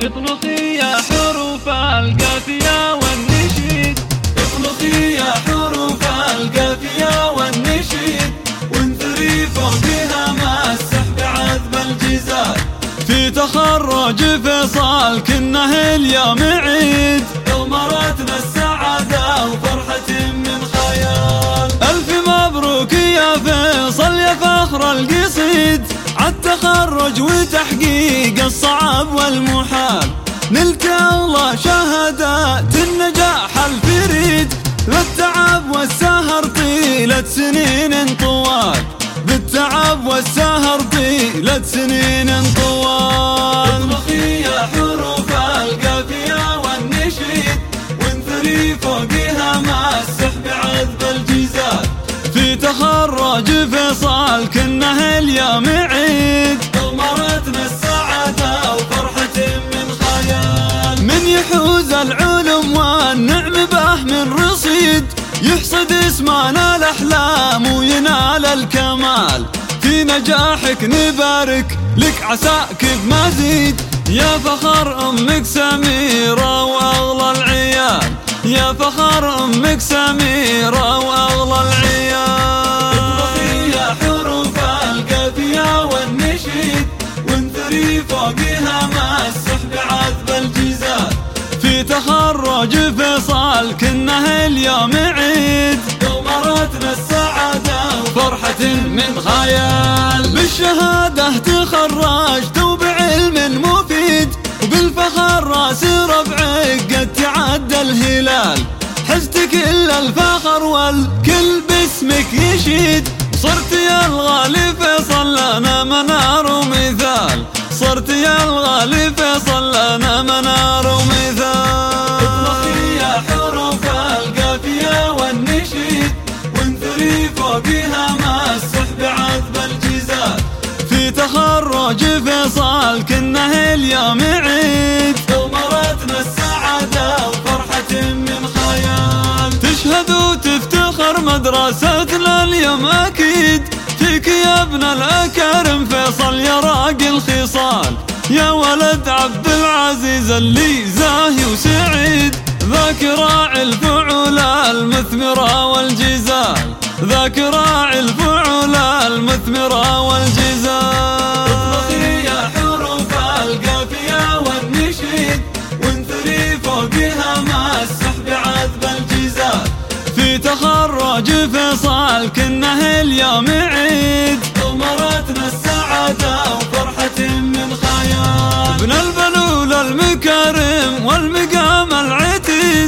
اطلقي يا حروف القافية والنشيد، اطلقي يا حروف القافية والنشيد، وانثري فوقها مع السحب عذب الجزال. في تخرج فيصل كنه اليوم عيد، يوم راتنا السعادة وفرحة من خيال. ألف مبروك يا فيصل يا فخر القصيد، عالتخرج وتحقيق الصعب والمحال. نلت الله شهادات النجاح الفريد، بالتعب والسهر طيلة سنين طوال، بالتعب والسهر طيلة سنين طوال. اطلقي يا حروف القافية والنشيد، وانثري فوقها مع السحب عذب الجزال. في تخرج فيصل كنه اليوم عيد، يوم راتنا السعادة وفرحة من خيال. من يحوز العلم والنعم به من رصيد، يحصد اسمنا الأحلام وينال الكمال. في نجاحك نبارك لك عساك بمزيد، يا فخر أمك سميرة وأغلى العيال، يا فخر أمك سميرة وأغلى العيال. اطلقي يا حروف القافية والنشيد، وانثري فوقها مع السحب عذب الجزال. في تخرج فيصل كنه اليوم عيد، يوم راتنا السعادة فرحة من خيال. بالشهادة تخرجت وبعلم مفيد، وبالفخر راس ربعك قد تعدى الهلال. حزت كل الفخر والكل باسمك يشيد، صرت يا الغالي فيصل لنا منار ومثال، صرت يا الغالي فيصل لنا منار ومثال. اطلقي يا حروف القافية والنشيد، وانثري فوقها مع السحب عذب الجزال. في تخرج فيصل كنه اليوم عيد، يوم راتنا السعادة وفرحة من خيال. تشهد وتفتخر مدرستنا اليوم أكيد، فيك يا ابن الأكارم فيصل يا راقي الخصال. يا ولد عبد العزيز اللي زاهي وسعيد، ذاك راعي الفعول المثمرة والجزال، ذاك راعي الفعول المثمرة والجزال. اطلقي يا حروف القافية والنشيد، وانثري فوقها مع السحب عذب الجزال. في تخرج فيصل كنه اليوم عيد، يوم راتنا السعادة وفرحة من خيال. ابن البلول المكارم والمقام العتيد،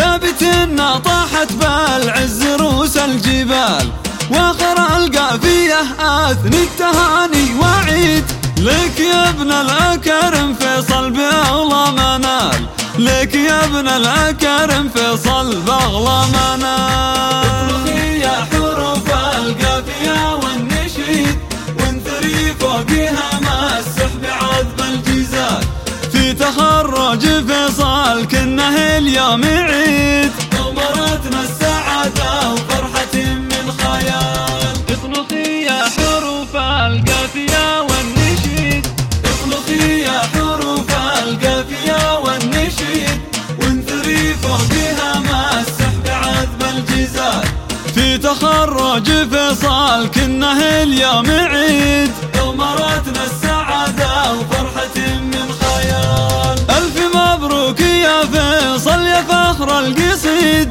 لابتنا طاحت بالعز روس الجبال. واخر القافية اثني التهاني وعيد، لك يا ابن الأكارم فيصل بأغلى منال، لك يا ابن الأكارم فيصل بأغلى منال. اطلقي يا حروف القافية والنشيد، وانثري فوقها مع السحب عذب الجزال. في تخرج فيصل كنه اليوم عيد، يوم راتنا السعادة وفرحة من خيال. اطلقي يا حروف القافية والنشيد، اطلقي يا حروف القافية والنشيد، وانثري فوقها مع السحب عذب الجزال. في تخرج فيصل كنه اليوم عيد، يوم راتنا السعادة وفرحة من خيال. ألف مبروك يا فيصل يا فخر القصيد،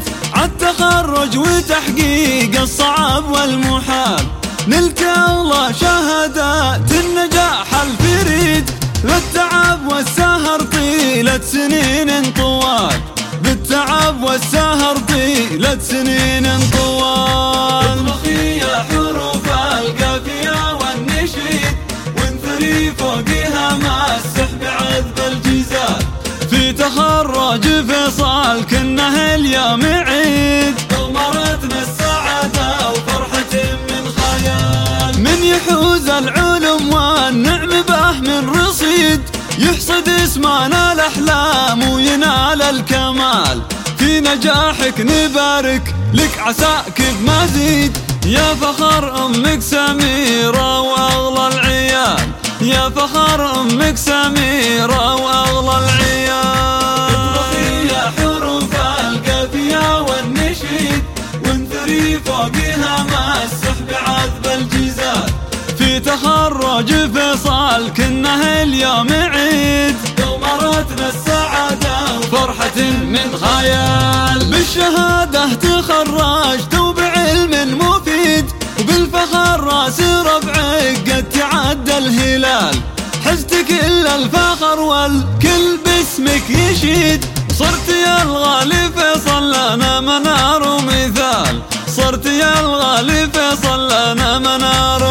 عالتخرج وتحقيق الصعب والمحال. نلت الله شهادات النجاح الفريد، بالتعب والسهر طيلة سنين طوال، بالتعب والسهر طيلة سنين طوال. اطلقي يا حروف القافية والنشيد، وانثري فوقها مع السحب عذب الجزال. في تخرج فيصل كنه اليوم عيد، يوم راتنا السعادة وفرحة من خيال. من يحوز العلم والنعم به من رصيد، يحصد اسمنا الأحلام وينال الكمال. في نجاحك نبارك لك عساك بمزيد، يا فخر أمك سميرة وأغلى العيال، يا فخر أمك سميرة وأغلى العيال. اطبخي يا حروف القافية والنشيد وانثري فوقها مع السحب عذب الجيزات. في تخرج فيصل كنه اليوم عيد، ومرتنا السعادة فرحة من خيال. بالشهادة تخرجت وبعلم مفيد، وبالفخر راس ربعك قد تعدى الهلال. حزت كل الفخر والكل باسمك يشيد، صرت يا الغالي فيصل لنا منار ومثال. صرت يا الغالي فيصل لنا منار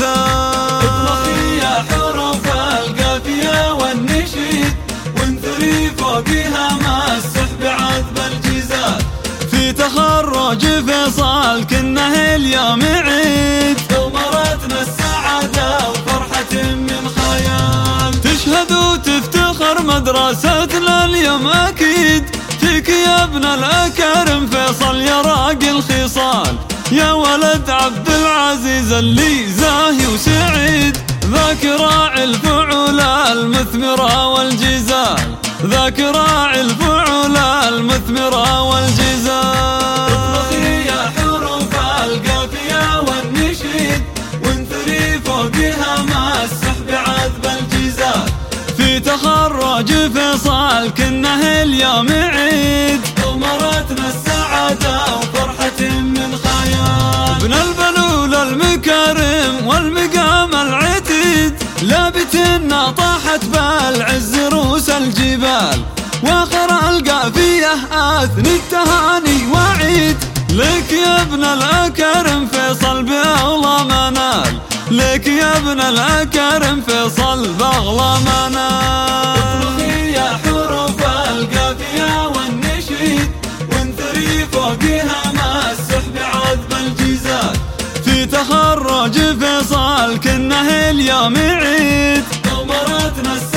ومثال. اطبخي يا حروف القافية والنشيد وانثري فوقها مع السحب عذب الجيزات. في تخرج فيصل كنه اليوم عيد، ومرتنا السعادة وفرحة من خيال. تشهد وتفتخر مدرستنا اليوم أكيد، فيك يا ابن الأكارم فيصل يا راقي الخصال. يا ولد عبد العزيز اللي زاهي وسعيد، ذاك راعي الفعول المثمرة والجزال. ذاك راعي الفعول المثمرة والجزال. اطبخي يا حروف القافية والنشيد وانثري فوقها مع السحب عذب الجيزات. في تخرج فيصل كنه اليوم عيد، ومرتنا السعادة وفرحة من خيال. ابن البلول المكارم والمقام العتيد، لابتنا طاحت بالعز روس الجبال. واخر القافية اثني التهاني وعيد، لك يا ابن الأكارم فيصل بأغلى منال. لك يا ابن الأكارم فيصل بأغلى منال. اطبخي يا حروف القافية والنشيد وانثري فوقها مع السحب عذب الجيزات. في تخرج فيصل كنه اليوم عيد، ومرتنا